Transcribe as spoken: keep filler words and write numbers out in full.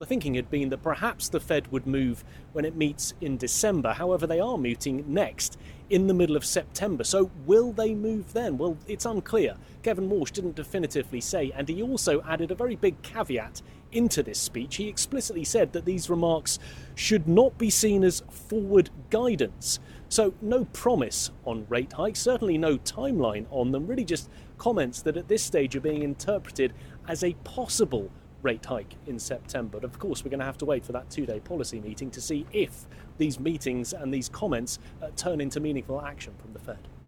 The thinking had been that perhaps the Fed would move when it meets in December. However, they are meeting next in the middle of September. So will they move then? Well, it's unclear. Kevin Walsh didn't definitively say, and he also added a very big caveat into this speech. He explicitly said that these remarks should not be seen as forward guidance. So no promise on rate hikes, certainly no timeline on them, really just comments that at this stage are being interpreted as a possible rate hike in September. But of course, we're going to have to wait for that two-day policy meeting to see if these meetings and these comments uh, turn into meaningful action from the Fed.